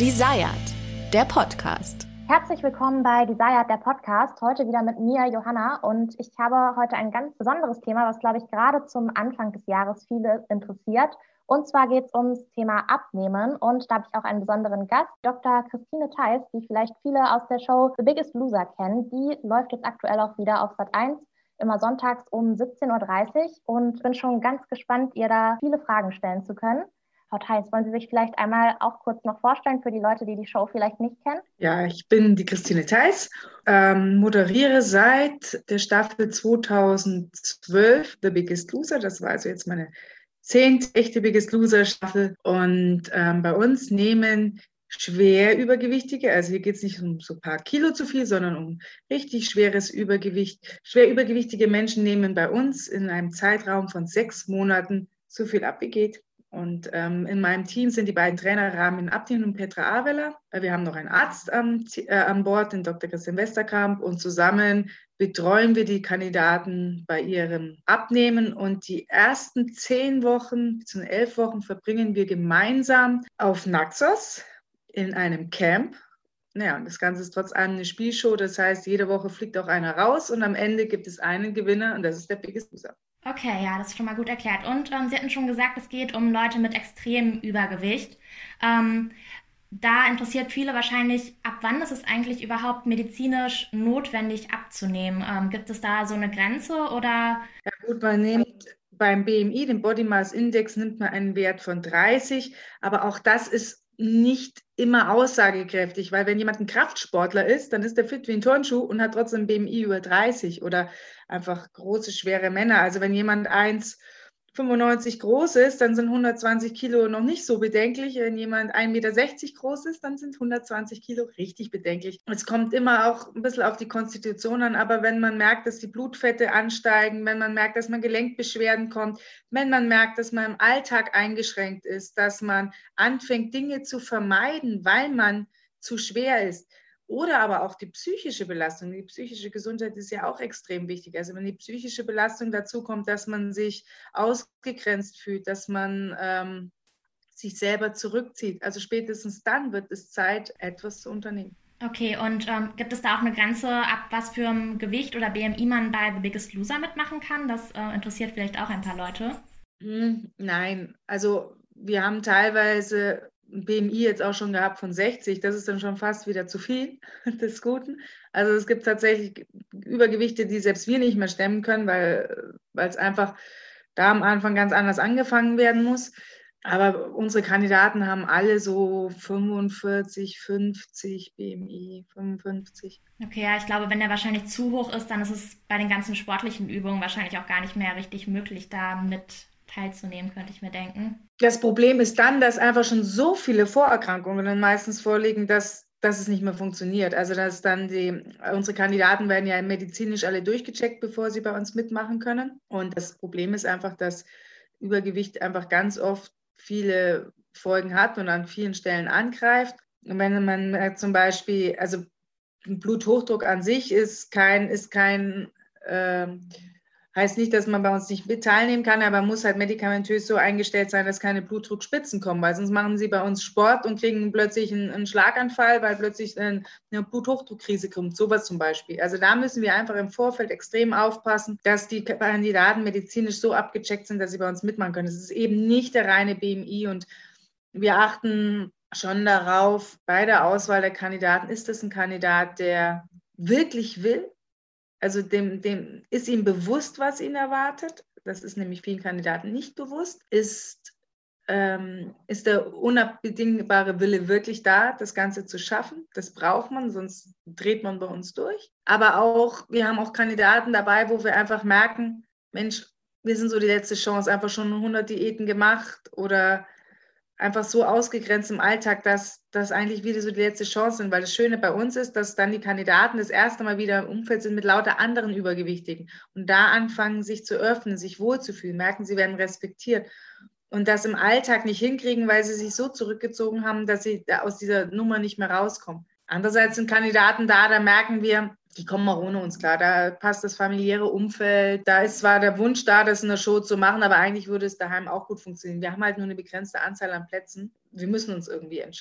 Desired, der Podcast. Herzlich willkommen bei Desired, der Podcast. Heute wieder mit mir, Johanna. Und ich habe heute ein ganz besonderes Thema, was, glaube ich, gerade zum Anfang des Jahres viele interessiert. Und zwar geht es ums Thema Abnehmen. Und da habe ich auch einen besonderen Gast, Dr. Christine Theis, die vielleicht viele aus der Show The Biggest Loser kennen. Die läuft jetzt aktuell auch wieder auf Sat.1, immer sonntags um 17:30 Uhr. Und bin schon ganz gespannt, ihr da viele Fragen stellen zu können. Frau Theis, wollen Sie sich vielleicht einmal auch kurz noch vorstellen für die Leute, die die Show vielleicht nicht kennen? Ja, ich bin die Christine Theis, moderiere seit der Staffel 2012 The Biggest Loser. Das war also jetzt meine 10. echte Biggest Loser Staffel. Und bei uns nehmen schwer Übergewichtige, also hier geht es nicht um so ein paar Kilo zu viel, sondern um richtig schweres Übergewicht. Schwer übergewichtige Menschen nehmen bei uns in einem Zeitraum von 6 Monaten so viel ab wie geht. Und in meinem Team sind die beiden Trainer Ramin Abdin und Petra Aveler. Wir haben noch einen Arzt an Bord, den Dr. Christian Westerkamp. Und zusammen betreuen wir die Kandidaten bei ihrem Abnehmen. Und die ersten 10 Wochen, bis zu 11 Wochen verbringen wir gemeinsam auf Naxos in einem Camp. Naja, und das Ganze ist trotz allem eine Spielshow. Das heißt, jede Woche fliegt auch einer raus und am Ende gibt es einen Gewinner und das ist der Biggest Loser. Okay, ja, das ist schon mal gut erklärt. Und Sie hatten schon gesagt, es geht um Leute mit extremem Übergewicht. Da interessiert viele wahrscheinlich, ab wann ist es eigentlich überhaupt medizinisch notwendig abzunehmen? Gibt es da so eine Grenze oder? Ja gut, man nimmt beim BMI, dem Body Mass Index, nimmt man einen Wert von 30, aber auch das ist nicht immer aussagekräftig, weil wenn jemand ein Kraftsportler ist, dann ist der fit wie ein Turnschuh und hat trotzdem BMI über 30 oder einfach große, schwere Männer. Also wenn jemand 1,95 groß ist, dann sind 120 Kilo noch nicht so bedenklich. Wenn jemand 1,60 Meter groß ist, dann sind 120 Kilo richtig bedenklich. Es kommt immer auch ein bisschen auf die Konstitution an, aber wenn man merkt, dass die Blutfette ansteigen, wenn man merkt, dass man Gelenkbeschwerden kommt, wenn man merkt, dass man im Alltag eingeschränkt ist, dass man anfängt, Dinge zu vermeiden, weil man zu schwer ist, oder aber auch die psychische Belastung. Die psychische Gesundheit ist ja auch extrem wichtig. Also wenn die psychische Belastung dazu kommt, dass man sich ausgegrenzt fühlt, dass man sich selber zurückzieht, also spätestens dann wird es Zeit, etwas zu unternehmen. Okay, und gibt es da auch eine Grenze, ab was für einem Gewicht oder BMI man bei The Biggest Loser mitmachen kann? Das interessiert vielleicht auch ein paar Leute. Nein, also wir haben teilweise ein BMI jetzt auch schon gehabt von 60, das ist dann schon fast wieder zu viel des Guten. Also es gibt tatsächlich Übergewichte, die selbst wir nicht mehr stemmen können, weil es einfach da am Anfang ganz anders angefangen werden muss. Aber unsere Kandidaten haben alle so 45, 50 BMI, 55. Okay, ja, ich glaube, wenn der wahrscheinlich zu hoch ist, dann ist es bei den ganzen sportlichen Übungen wahrscheinlich auch gar nicht mehr richtig möglich, da mit teilzunehmen, könnte ich mir denken. Das Problem ist dann, dass einfach schon so viele Vorerkrankungen dann meistens vorliegen, dass es nicht mehr funktioniert. Also dass dann unsere Kandidaten werden ja medizinisch alle durchgecheckt, bevor sie bei uns mitmachen können. Und das Problem ist einfach, dass Übergewicht einfach ganz oft viele Folgen hat und an vielen Stellen angreift. Und wenn man zum Beispiel, also Bluthochdruck an sich heißt nicht, dass man bei uns nicht mit teilnehmen kann, aber man muss halt medikamentös so eingestellt sein, dass keine Blutdruckspitzen kommen, weil sonst machen sie bei uns Sport und kriegen plötzlich einen Schlaganfall, weil plötzlich eine Bluthochdruckkrise kommt, sowas zum Beispiel. Also da müssen wir einfach im Vorfeld extrem aufpassen, dass die Kandidaten medizinisch so abgecheckt sind, dass sie bei uns mitmachen können. Es ist eben nicht der reine BMI und wir achten schon darauf, bei der Auswahl der Kandidaten, ist das ein Kandidat, der wirklich will? Also dem ist ihm bewusst, was ihn erwartet. Das ist nämlich vielen Kandidaten nicht bewusst. Ist der unabdingbare Wille wirklich da, das Ganze zu schaffen? Das braucht man, sonst dreht man bei uns durch. Aber auch, wir haben auch Kandidaten dabei, wo wir einfach merken, Mensch, wir sind so die letzte Chance, einfach schon 100 Diäten gemacht oder einfach so ausgegrenzt im Alltag, dass das eigentlich wieder so die letzte Chance sind. Weil das Schöne bei uns ist, dass dann die Kandidaten das erste Mal wieder im Umfeld sind mit lauter anderen Übergewichtigen und da anfangen, sich zu öffnen, sich wohlzufühlen, merken, sie werden respektiert und das im Alltag nicht hinkriegen, weil sie sich so zurückgezogen haben, dass sie da aus dieser Nummer nicht mehr rauskommen. Andererseits sind Kandidaten da merken wir, die kommen auch ohne uns klar. Da passt das familiäre Umfeld. Da ist zwar der Wunsch da, das in der Show zu machen, aber eigentlich würde es daheim auch gut funktionieren. Wir haben halt nur eine begrenzte Anzahl an Plätzen. Wir müssen uns irgendwie entscheiden.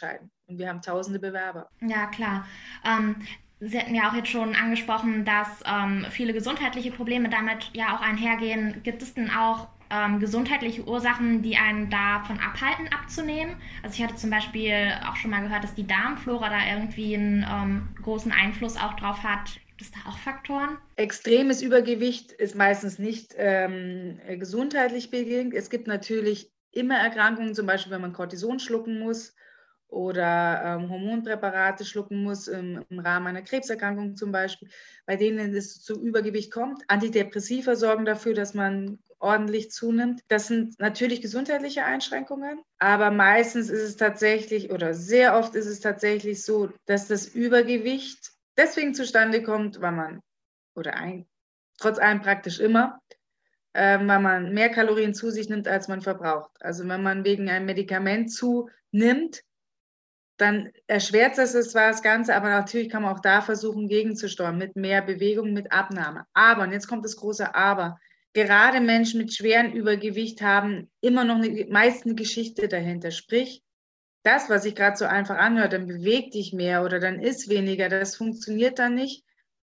Und wir haben tausende Bewerber. Ja, klar. Sie hatten ja auch jetzt schon angesprochen, dass viele gesundheitliche Probleme damit ja auch einhergehen. Gibt es denn auch gesundheitliche Ursachen, die einen davon abhalten, abzunehmen? Also ich hatte zum Beispiel auch schon mal gehört, dass die Darmflora da irgendwie einen großen Einfluss auch drauf hat. Gibt es da auch Faktoren? Extremes Übergewicht ist meistens nicht gesundheitlich bedingt. Es gibt natürlich immer Erkrankungen, zum Beispiel wenn man Cortison schlucken muss oder Hormonpräparate schlucken muss, im Rahmen einer Krebserkrankung zum Beispiel, bei denen es zu Übergewicht kommt. Antidepressiva sorgen dafür, dass man ordentlich zunimmt. Das sind natürlich gesundheitliche Einschränkungen, aber meistens ist es tatsächlich oder sehr oft ist es tatsächlich so, dass das Übergewicht deswegen zustande kommt, weil man, trotz allem praktisch immer, weil man mehr Kalorien zu sich nimmt, als man verbraucht. Also wenn man wegen einem Medikament zunimmt, dann erschwert das zwar das Ganze, aber natürlich kann man auch da versuchen, gegenzusteuern, mit mehr Bewegung, mit Abnahme. Aber, und jetzt kommt das große Aber, gerade Menschen mit schwerem Übergewicht haben immer noch meist eine Geschichte dahinter. Sprich, das, was sich gerade so einfach anhört, dann beweg dich mehr oder dann isst weniger, das funktioniert dann nicht,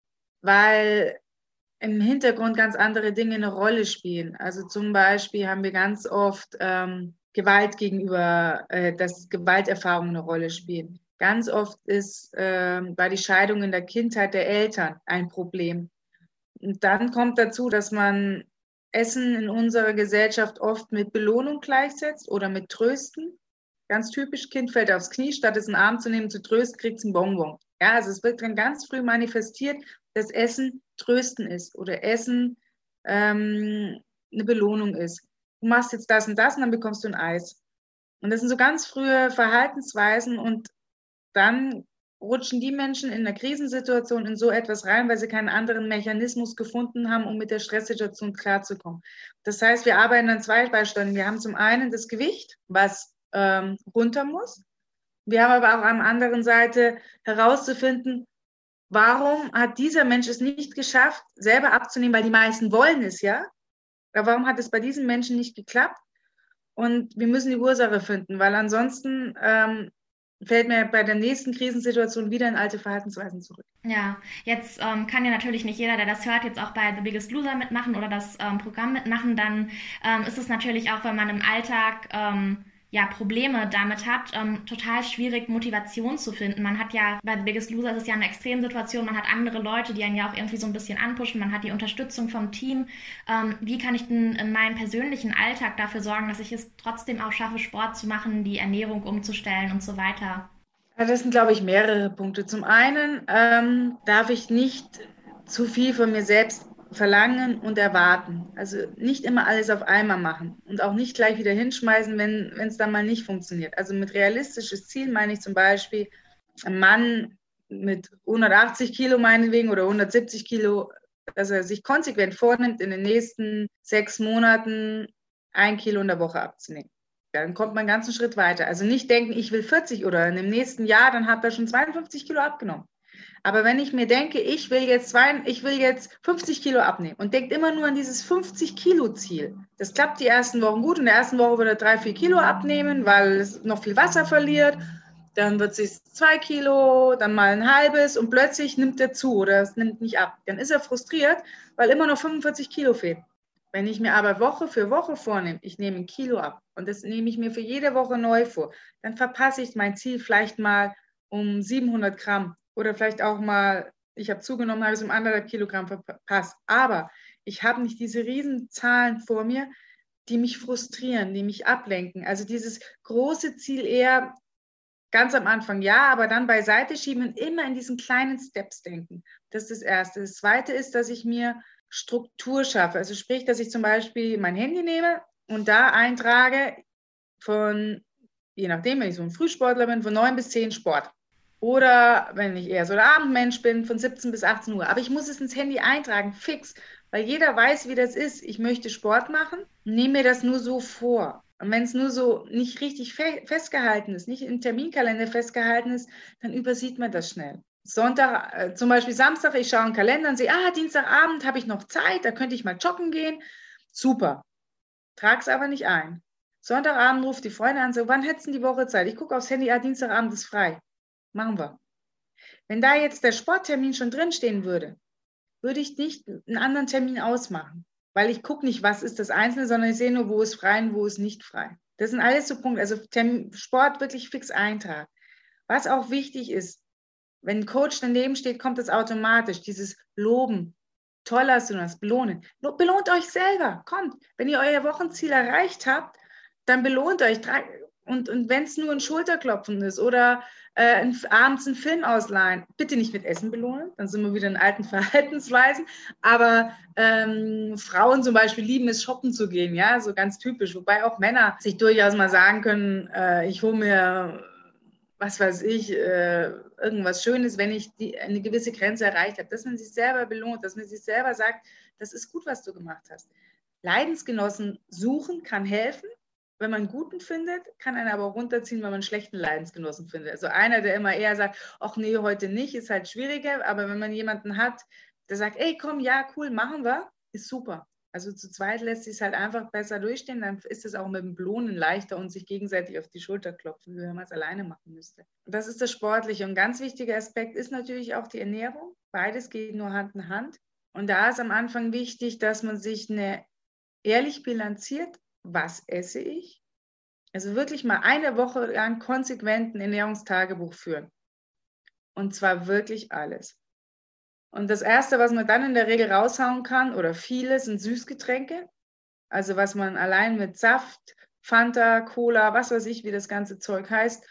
weil im Hintergrund ganz andere Dinge eine Rolle spielen. Also zum Beispiel haben wir ganz oft Gewalt gegenüber, dass Gewalterfahrungen eine Rolle spielen. Ganz oft ist bei die Scheidung in der Kindheit der Eltern ein Problem. Und dann kommt dazu, dass man Essen in unserer Gesellschaft oft mit Belohnung gleichsetzt oder mit Trösten. Ganz typisch, Kind fällt aufs Knie, statt es in den Arm zu nehmen, zu trösten, kriegt es ein Bonbon. Ja, also es wird dann ganz früh manifestiert, dass Essen Trösten ist oder Essen eine Belohnung ist. Du machst jetzt das und dann bekommst du ein Eis. Und das sind so ganz frühe Verhaltensweisen und dann rutschen die Menschen in einer Krisensituation in so etwas rein, weil sie keinen anderen Mechanismus gefunden haben, um mit der Stresssituation klarzukommen. Das heißt, wir arbeiten an zwei Beispielen. Wir haben zum einen das Gewicht, was runter muss. Wir haben aber auch an der anderen Seite herauszufinden, warum hat dieser Mensch es nicht geschafft, selber abzunehmen, weil die meisten wollen es, ja? Aber warum hat es bei diesen Menschen nicht geklappt? Und wir müssen die Ursache finden, weil ansonsten fällt mir bei der nächsten Krisensituation wieder in alte Verhaltensweisen zurück. Ja, jetzt kann ja natürlich nicht jeder, der das hört, jetzt auch bei The Biggest Loser mitmachen oder das Programm mitmachen. Dann ist es natürlich auch, wenn man im Alltag ja, Probleme damit hat, total schwierig, Motivation zu finden. Man hat ja, bei The Biggest Loser ist es ja eine Extremsituation, man hat andere Leute, die einen ja auch irgendwie so ein bisschen anpushen, man hat die Unterstützung vom Team. Wie kann ich denn in meinem persönlichen Alltag dafür sorgen, dass ich es trotzdem auch schaffe, Sport zu machen, die Ernährung umzustellen und so weiter? Ja, das sind, glaube ich, mehrere Punkte. Zum einen darf ich nicht zu viel von mir selbst verlangen und erwarten. Also nicht immer alles auf einmal machen und auch nicht gleich wieder hinschmeißen, wenn es dann mal nicht funktioniert. Also mit realistisches Ziel meine ich zum Beispiel, ein Mann mit 180 Kilo meinetwegen oder 170 Kilo, dass er sich konsequent vornimmt, in den nächsten 6 Monaten 1 Kilo in der Woche abzunehmen. Dann kommt man einen ganzen Schritt weiter. Also nicht denken, ich will 40 oder in dem nächsten Jahr, dann hat er schon 52 Kilo abgenommen. Aber wenn ich mir denke, ich will jetzt 50 Kilo abnehmen und denkt immer nur an dieses 50-Kilo-Ziel. Das klappt die ersten Wochen gut. In der ersten Woche wird er 3-4 Kilo abnehmen, weil es noch viel Wasser verliert. Dann wird es 2 Kilo, dann mal ein halbes und plötzlich nimmt er zu oder es nimmt nicht ab. Dann ist er frustriert, weil immer noch 45 Kilo fehlen. Wenn ich mir aber Woche für Woche vornehme, ich nehme 1 Kilo ab und das nehme ich mir für jede Woche neu vor, dann verpasse ich mein Ziel vielleicht mal um 700 Gramm. Oder vielleicht auch mal, ich habe zugenommen, habe es um 1,5 Kilogramm verpasst. Aber ich habe nicht diese Riesenzahlen vor mir, die mich frustrieren, die mich ablenken. Also dieses große Ziel eher ganz am Anfang, ja, aber dann beiseite schieben und immer in diesen kleinen Steps denken. Das ist das Erste. Das Zweite ist, dass ich mir Struktur schaffe. Also sprich, dass ich zum Beispiel mein Handy nehme und da eintrage von, je nachdem, wenn ich so ein Frühsportler bin, von 9 bis 10 Sport. Oder wenn ich eher so der Abendmensch bin, von 17 bis 18 Uhr. Aber ich muss es ins Handy eintragen, fix, weil jeder weiß, wie das ist. Ich möchte Sport machen, nehme mir das nur so vor. Und wenn es nur so nicht richtig festgehalten ist, nicht im Terminkalender festgehalten ist, dann übersieht man das schnell. Sonntag, zum Beispiel Samstag, ich schaue in den Kalender und sehe, Dienstagabend habe ich noch Zeit, da könnte ich mal joggen gehen. Super. Trage es aber nicht ein. Sonntagabend ruft die Freundin an, so, wann hättest du die Woche Zeit? Ich gucke aufs Handy, Dienstagabend ist frei. Machen wir. Wenn da jetzt der Sporttermin schon drinstehen würde, würde ich nicht einen anderen Termin ausmachen. Weil ich gucke nicht, was ist das Einzelne, sondern ich sehe nur, wo ist frei und wo ist nicht frei. Das sind alles so Punkte. Also Sport wirklich fix eintragen. Was auch wichtig ist, wenn ein Coach daneben steht, kommt das automatisch. Dieses Loben. Toll hast du das, belohnen. Belohnt euch selber. Kommt. Wenn ihr euer Wochenziel erreicht habt, dann belohnt euch. Und wenn es nur ein Schulterklopfen ist oder abends einen Film ausleihen, bitte nicht mit Essen belohnen, dann sind wir wieder in alten Verhaltensweisen. Aber Frauen zum Beispiel lieben es, shoppen zu gehen, ja, so ganz typisch. Wobei auch Männer sich durchaus mal sagen können, ich hole mir, was weiß ich, irgendwas Schönes, wenn ich eine gewisse Grenze erreicht habe. Dass man sich selber belohnt, dass man sich selber sagt, das ist gut, was du gemacht hast. Leidensgenossen suchen kann helfen. Wenn man einen guten findet, kann einen aber auch runterziehen, wenn man einen schlechten Leidensgenossen findet. Also einer, der immer eher sagt, ach nee, heute nicht, ist halt schwieriger. Aber wenn man jemanden hat, der sagt, ey, komm, ja, cool, machen wir, ist super. Also zu zweit lässt sich es halt einfach besser durchstehen. Dann ist es auch mit dem Belohnen leichter und sich gegenseitig auf die Schulter klopfen, wie wenn man es alleine machen müsste. Und das ist das Sportliche. Und ein ganz wichtiger Aspekt ist natürlich auch die Ernährung. Beides geht nur Hand in Hand. Und da ist am Anfang wichtig, dass man sich ehrlich bilanziert, was esse ich? Also wirklich mal eine Woche lang konsequent ein Ernährungstagebuch führen. Und zwar wirklich alles. Und das Erste, was man dann in der Regel raushauen kann, oder viele, sind Süßgetränke. Also was man allein mit Saft, Fanta, Cola, was weiß ich, wie das ganze Zeug heißt,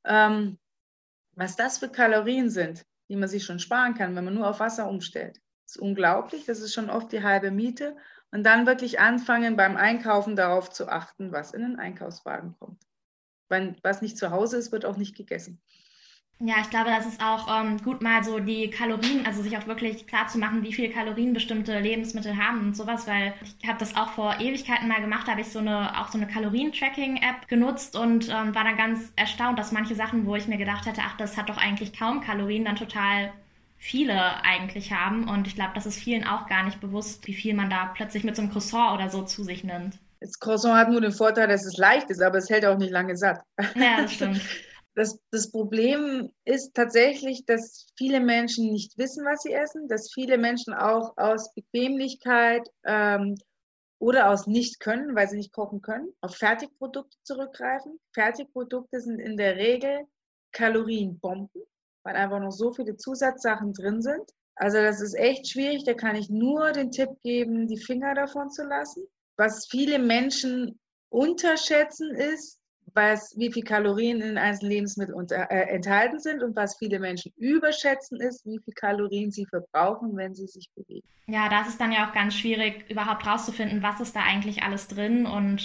was das für Kalorien sind, die man sich schon sparen kann, wenn man nur auf Wasser umstellt. Das ist unglaublich, das ist schon oft die halbe Miete. Und dann wirklich anfangen, beim Einkaufen darauf zu achten, was in den Einkaufswagen kommt. Weil was nicht zu Hause ist, wird auch nicht gegessen. Ja, ich glaube, das ist auch gut, mal so die Kalorien, also sich auch wirklich klar zu machen, wie viele Kalorien bestimmte Lebensmittel haben und sowas, weil ich habe das auch vor Ewigkeiten mal gemacht, da habe ich so eine Kalorien-Tracking-App genutzt und war dann ganz erstaunt, dass manche Sachen, wo ich mir gedacht hätte, ach, das hat doch eigentlich kaum Kalorien, dann total viele eigentlich haben. Und ich glaube, das ist vielen auch gar nicht bewusst, wie viel man da plötzlich mit so einem Croissant oder so zu sich nimmt. Das Croissant hat nur den Vorteil, dass es leicht ist, aber es hält auch nicht lange satt. Ja, das stimmt. Das Problem ist tatsächlich, dass viele Menschen nicht wissen, was sie essen, dass viele Menschen auch aus Bequemlichkeit oder aus Nicht-Können, weil sie nicht kochen können, auf Fertigprodukte zurückgreifen. Fertigprodukte sind in der Regel Kalorienbomben, weil einfach noch so viele Zusatzsachen drin sind. Also das ist echt schwierig, da kann ich nur den Tipp geben, die Finger davon zu lassen. Was viele Menschen unterschätzen ist, wie viel Kalorien in einzelnen Lebensmitteln enthalten sind und was viele Menschen überschätzen ist, wie viel Kalorien sie verbrauchen, wenn sie sich bewegen. Ja, da ist es dann ja auch ganz schwierig, überhaupt rauszufinden, was ist da eigentlich alles drin und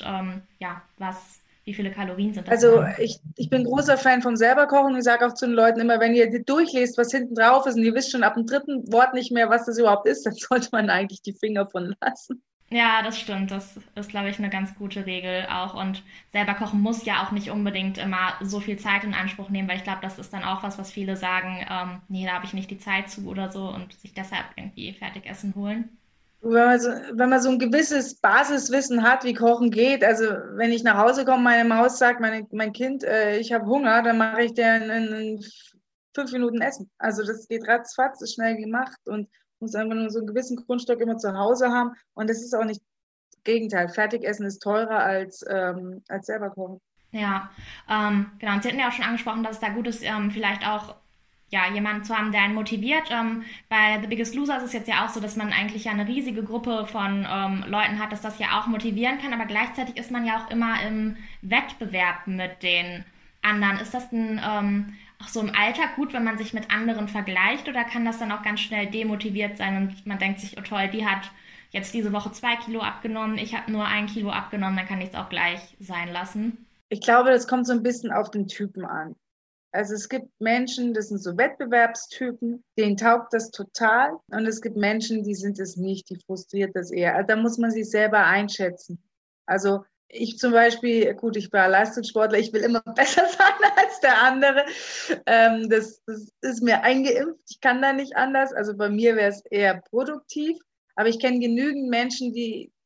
wie viele Kalorien sind das? Also ich bin großer Fan vom Selberkochen und ich sage auch zu den Leuten immer, wenn ihr durchlest, was hinten drauf ist und ihr wisst schon ab dem dritten Wort nicht mehr, was das überhaupt ist, dann sollte man eigentlich die Finger von lassen. Ja, das stimmt. Das ist, glaube ich, eine ganz gute Regel auch. Und selber kochen muss ja auch nicht unbedingt immer so viel Zeit in Anspruch nehmen, weil ich glaube, das ist dann auch was viele sagen, nee, da habe ich nicht die Zeit zu oder so und sich deshalb irgendwie Fertigessen holen. Wenn man so ein gewisses Basiswissen hat, wie Kochen geht, also wenn ich nach Hause komme, meine Maus sagt, mein Kind, ich habe Hunger, dann mache ich dir in 5 Minuten Essen. Also das geht ratzfatz, ist schnell gemacht und muss einfach nur so einen gewissen Grundstock immer zu Hause haben. Und das ist auch nicht das Gegenteil. Fertigessen ist teurer als selber kochen. Ja, genau. Und Sie hatten ja auch schon angesprochen, dass es da gut ist, vielleicht auch jemanden zu haben, der einen motiviert. Bei The Biggest Loser ist es jetzt ja auch so, dass man eigentlich ja eine riesige Gruppe von Leuten hat, dass das ja auch motivieren kann, aber gleichzeitig ist man ja auch immer im Wettbewerb mit den anderen. Ist das auch so im Alltag gut, wenn man sich mit anderen vergleicht, oder kann das dann auch ganz schnell demotiviert sein und man denkt sich, oh toll, die hat jetzt diese Woche 2 Kilo abgenommen, ich habe nur 1 Kilo abgenommen, dann kann ich es auch gleich sein lassen? Ich glaube, das kommt so ein bisschen auf den Typen an. Also es gibt Menschen, das sind so Wettbewerbstypen, denen taugt das total. Und es gibt Menschen, die sind es nicht, die frustriert das eher. Also da muss man sich selber einschätzen. Also ich zum Beispiel, gut, ich war Leistungssportler, ich will immer besser sein als der andere. Das ist mir eingeimpft, ich kann da nicht anders. Also bei mir wäre es eher produktiv. Aber ich kenne genügend Menschen, die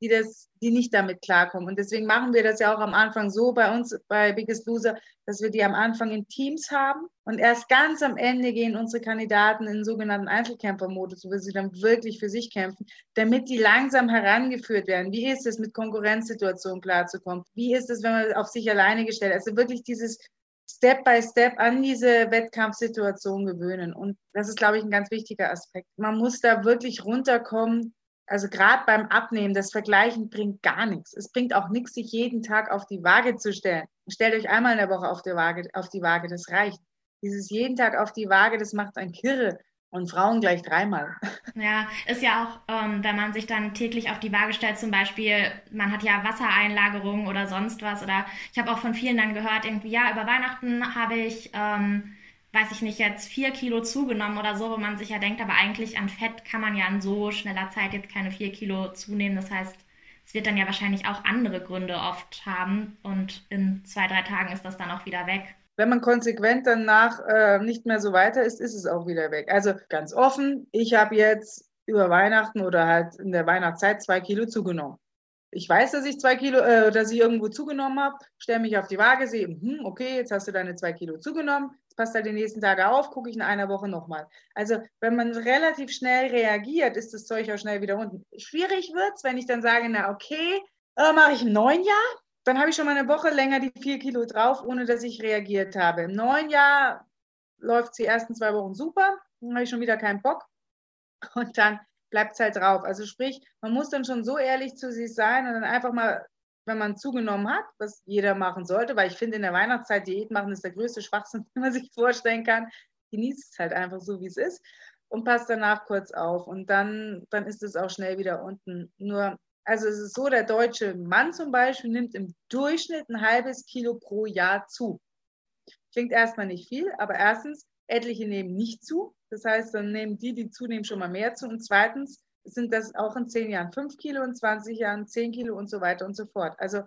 die nicht damit klarkommen. Und deswegen machen wir das ja auch am Anfang so bei uns bei Biggest Loser, dass wir die am Anfang in Teams haben und erst ganz am Ende gehen unsere Kandidaten in den sogenannten Einzelkämpfermodus, wo sie dann wirklich für sich kämpfen, damit die langsam herangeführt werden. Wie ist es, mit Konkurrenzsituationen klarzukommen? Wie ist es, wenn man auf sich alleine gestellt ist? Also wirklich dieses Step by Step an diese Wettkampfsituation gewöhnen. Und das ist, glaube ich, ein ganz wichtiger Aspekt. Man muss da wirklich runterkommen. Also gerade beim Abnehmen, das Vergleichen bringt gar nichts. Es bringt auch nichts, sich jeden Tag auf die Waage zu stellen. Stellt euch einmal in der Woche auf die Waage, das reicht. Dieses jeden Tag auf die Waage, das macht einen kirre. Und Frauen gleich 3-mal. Ja, ist ja auch, wenn man sich dann täglich auf die Waage stellt, zum Beispiel, man hat ja Wassereinlagerungen oder sonst was. Oder ich habe auch von vielen dann gehört, irgendwie, ja, über Weihnachten habe ich, weiß ich nicht, jetzt 4 Kilo zugenommen oder so, wo man sich ja denkt, aber eigentlich an Fett kann man ja in so schneller Zeit jetzt keine 4 Kilo zunehmen. Das heißt, es wird dann ja wahrscheinlich auch andere Gründe oft haben und in 2, 3 Tagen ist das dann auch wieder weg. Wenn man konsequent danach nicht mehr so weiter ist, ist es auch wieder weg. Also ganz offen, ich habe jetzt über Weihnachten oder halt in der Weihnachtszeit 2 Kilo zugenommen. Ich weiß, dass ich 2 Kilo, dass ich irgendwo zugenommen habe, stelle mich auf die Waage, sehe, okay, jetzt hast du deine 2 Kilo zugenommen, jetzt passt halt die nächsten Tage auf, gucke ich in einer Woche nochmal. Also wenn man relativ schnell reagiert, ist das Zeug auch schnell wieder unten. Schwierig wird es, wenn ich dann sage, na okay, mache ich im neuen Jahr. Dann habe ich schon mal eine Woche länger die 4 Kilo drauf, ohne dass ich reagiert habe. Im neuen Jahr läuft es die ersten 2 Wochen super, dann habe ich schon wieder keinen Bock und dann bleibt es halt drauf. Also sprich, man muss dann schon so ehrlich zu sich sein und dann einfach mal, wenn man zugenommen hat, was jeder machen sollte, weil ich finde, in der Weihnachtszeit Diät machen ist der größte Schwachsinn, den man sich vorstellen kann. Genießt es halt einfach so, wie es ist und passt danach kurz auf und dann ist es auch schnell wieder unten. Nur also es ist so, der deutsche Mann zum Beispiel nimmt im Durchschnitt ein halbes Kilo pro Jahr zu. Klingt erstmal nicht viel, aber erstens, etliche nehmen nicht zu. Das heißt, dann nehmen die zunehmen, schon mal mehr zu. Und zweitens sind das auch in 10 Jahren 5 Kilo, in 20 Jahren 10 Kilo und so weiter und so fort. Also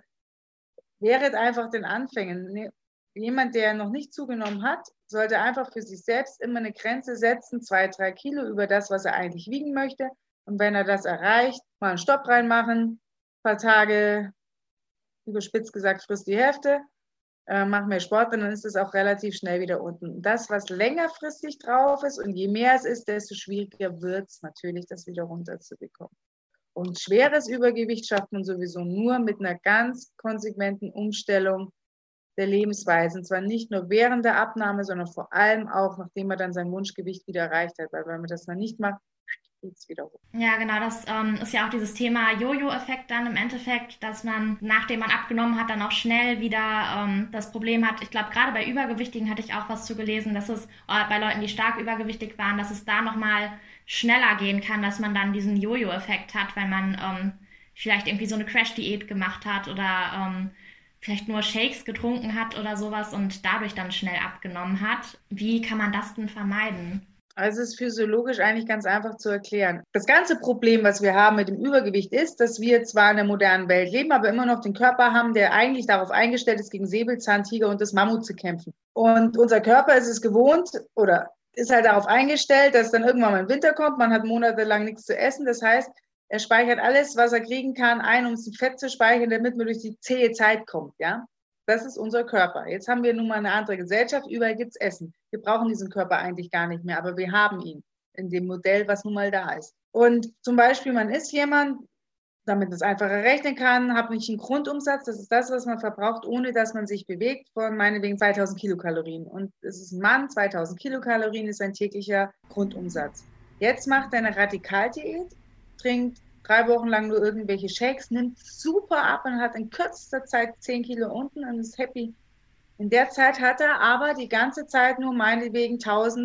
während einfach den Anfängen. Jemand, der noch nicht zugenommen hat, sollte einfach für sich selbst immer eine Grenze setzen, 2, 3 Kilo über das, was er eigentlich wiegen möchte. Und wenn er das erreicht, mal einen Stopp reinmachen, ein paar Tage, überspitzt gesagt, frisst die Hälfte, mach mehr Sport und dann ist es auch relativ schnell wieder unten. Das, was längerfristig drauf ist und je mehr es ist, desto schwieriger wird es natürlich, das wieder runterzubekommen. Und schweres Übergewicht schafft man sowieso nur mit einer ganz konsequenten Umstellung der Lebensweise. Und zwar nicht nur während der Abnahme, sondern vor allem auch, nachdem man dann sein Wunschgewicht wieder erreicht hat. Weil wenn man das dann nicht macht, wieder hoch. Ja, genau, das ist ja auch dieses Thema Jojo-Effekt dann im Endeffekt, dass man, nachdem man abgenommen hat, dann auch schnell wieder das Problem hat. Ich glaube, gerade bei Übergewichtigen hatte ich auch was zu gelesen, dass es bei Leuten, die stark übergewichtig waren, dass es da nochmal schneller gehen kann, dass man dann diesen Jojo-Effekt hat, weil man vielleicht irgendwie so eine Crash-Diät gemacht hat oder vielleicht nur Shakes getrunken hat oder sowas und dadurch dann schnell abgenommen hat. Wie kann man das denn vermeiden? Also es ist physiologisch eigentlich ganz einfach zu erklären. Das ganze Problem, was wir haben mit dem Übergewicht, ist, dass wir zwar in der modernen Welt leben, aber immer noch den Körper haben, der eigentlich darauf eingestellt ist, gegen Säbelzahntiger und das Mammut zu kämpfen. Und unser Körper ist es gewohnt oder ist halt darauf eingestellt, dass dann irgendwann mal im Winter kommt, man hat monatelang nichts zu essen. Das heißt, er speichert alles, was er kriegen kann, ein, um es Fett zu speichern, damit man durch die zähe Zeit kommt, ja. Das ist unser Körper. Jetzt haben wir nun mal eine andere Gesellschaft, überall gibt es Essen. Wir brauchen diesen Körper eigentlich gar nicht mehr, aber wir haben ihn in dem Modell, was nun mal da ist. Und zum Beispiel, man ist jemand, damit man es einfacher rechnen kann, hat nicht einen Grundumsatz, das ist das, was man verbraucht, ohne dass man sich bewegt, von meinetwegen 2000 Kilokalorien. Und es ist ein Mann, 2000 Kilokalorien ist sein täglicher Grundumsatz. Jetzt macht er eine Radikaldiät, trinkt 3 Wochen lang nur irgendwelche Shakes, nimmt super ab und hat in kürzester Zeit 10 Kilo unten und ist happy. In der Zeit hat er aber die ganze Zeit nur meinetwegen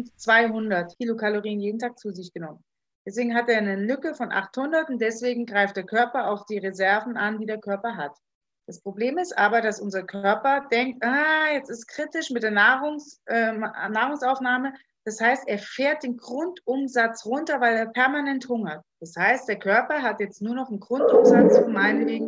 1200 Kilokalorien jeden Tag zu sich genommen. Deswegen hat er eine Lücke von 800 und deswegen greift der Körper auf die Reserven an, die der Körper hat. Das Problem ist aber, dass unser Körper denkt, jetzt ist kritisch mit der Nahrungsaufnahme. Das heißt, er fährt den Grundumsatz runter, weil er permanent hungert. Das heißt, der Körper hat jetzt nur noch einen Grundumsatz von meinetwegen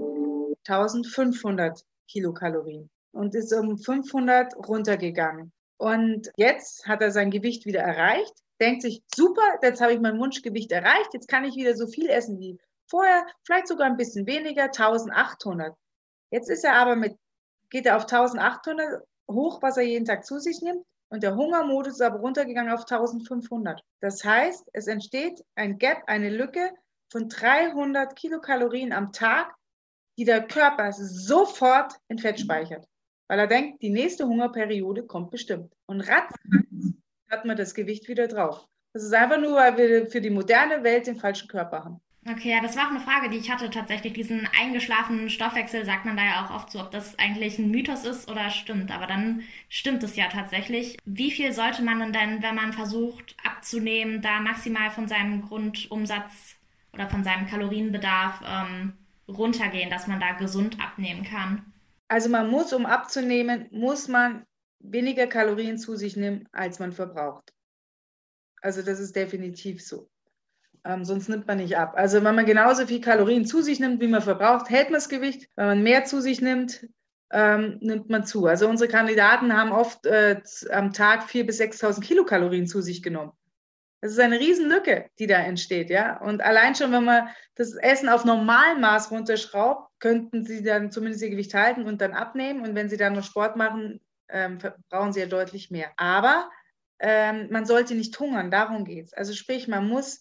1500 Kilokalorien und ist um 500 runtergegangen. Und jetzt hat er sein Gewicht wieder erreicht, denkt sich, super, jetzt habe ich mein Wunschgewicht erreicht, jetzt kann ich wieder so viel essen wie Vorher vielleicht sogar ein bisschen weniger, 1800. Jetzt geht er auf 1800 hoch, was er jeden Tag zu sich nimmt. Und der Hungermodus ist aber runtergegangen auf 1500. Das heißt, es entsteht ein Gap, eine Lücke von 300 Kilokalorien am Tag, die der Körper sofort in Fett speichert. Weil er denkt, die nächste Hungerperiode kommt bestimmt. Und ratzfatz hat man das Gewicht wieder drauf. Das ist einfach nur, weil wir für die moderne Welt den falschen Körper haben. Okay, ja, das war auch eine Frage, die ich hatte tatsächlich. Diesen eingeschlafenen Stoffwechsel sagt man da ja auch oft so, ob das eigentlich ein Mythos ist oder stimmt. Aber dann stimmt es ja tatsächlich. Wie viel sollte man denn, wenn man versucht abzunehmen, da maximal von seinem Grundumsatz oder von seinem Kalorienbedarf runtergehen, dass man da gesund abnehmen kann? Also um abzunehmen, muss man weniger Kalorien zu sich nehmen, als man verbraucht. Also das ist definitiv so. Sonst nimmt man nicht ab. Also wenn man genauso viel Kalorien zu sich nimmt, wie man verbraucht, hält man das Gewicht. Wenn man mehr zu sich nimmt, nimmt man zu. Also unsere Kandidaten haben oft am Tag 4.000 bis 6.000 Kilokalorien zu sich genommen. Das ist eine Riesenlücke, die da entsteht, ja. Und allein schon, wenn man das Essen auf Normalmaß runterschraubt, könnten sie dann zumindest ihr Gewicht halten und dann abnehmen. Und wenn sie dann noch Sport machen, verbrauchen sie ja deutlich mehr. Aber man sollte nicht hungern, darum geht es. Also sprich, man muss